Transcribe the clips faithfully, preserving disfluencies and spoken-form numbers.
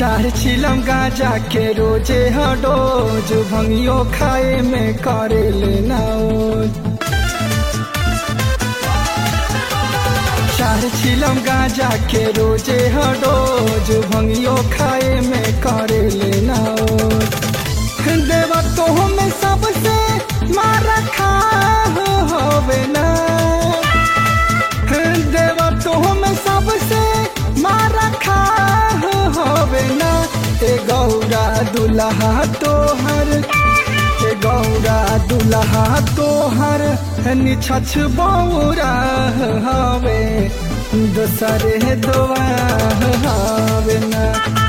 चार चिलम गांजा के रोजे हडोज भंगियो खाए में करे लेना चार चिलम गांजा के रोजे हडोज भंगियो खाए में करे लेना देवा तो हमें सबसे मारा खा होवे ना देवा तो हमें सबसे मारा खा होवे ना ए गौरा दुल्हा तोहर ए गौरा दुल्हा तोहर निछछ बौरा हवे दोसरे दुआ हवे ना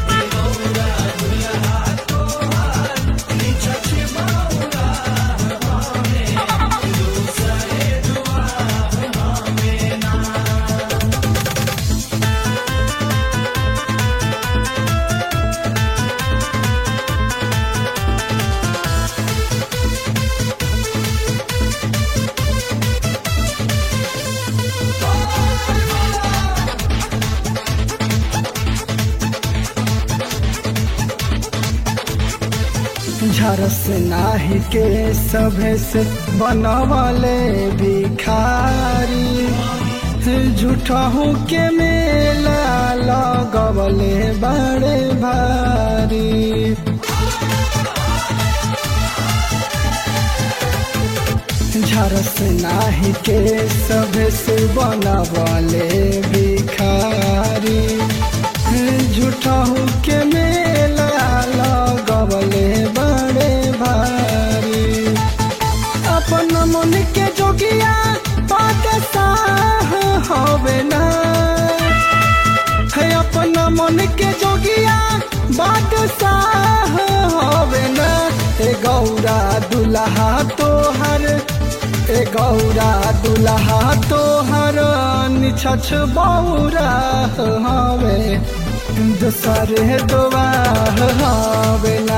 झरस नाही के सभे से बनवले भिखारी झूठहू के मेला लगवले बड़े भारी झरस नाही के सभे से बनवले भिखारी झूठहू के मेला लगवले बड़े भारी अपन मन के जोगिया बादशाह होवे ना है अपन मन के जोगिया बादशाह होवे ना ए गौरा दुल्हा तोहर ए गौरा दुल्हा तोहर निछछ बौरा हवे दोसरे दुआ हवे ना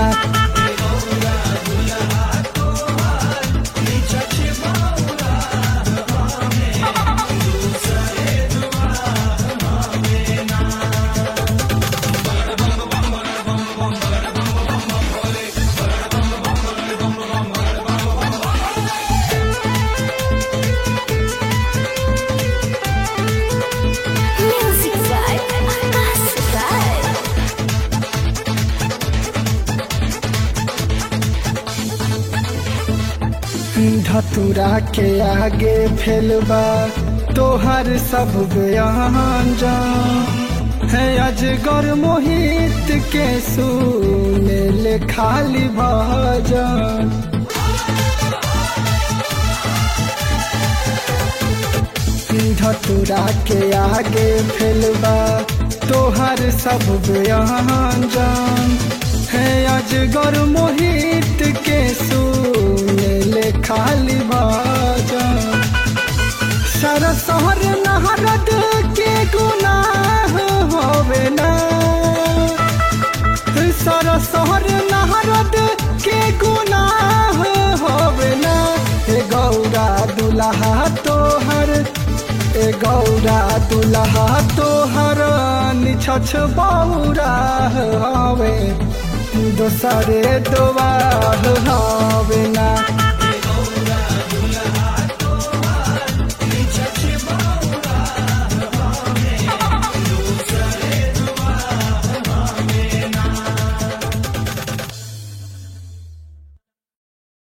धतुरा के आगे फैलबा तोहर सब बयान जा है अजगर मोहित के सुने ले खाली भजन धतुरा के आगे फैलबा तोहर सब बयान जान है अजगर मोहित के सुने ले खाली भजन सारा शहर नहरद के गुनाह होवे ना सारा शहर नहरद के गुनाह होवे ना ए गौरा दुल्हा तोहर ए गौरा दुल्हा तोहर निछछ बौरा हवे दोसरे दुआ हवे ना।